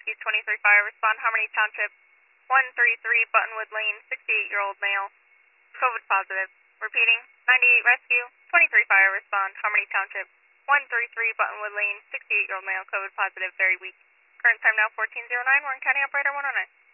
Rescue 23 Fire, respond Harmony Township 133 Buttonwood Lane, 68-year-old male, COVID positive. Repeating, 98 Rescue 23 Fire, respond Harmony Township 133 Buttonwood Lane, 68-year-old male, COVID positive, very weak. Current time now 1409, Warren County Operator 109.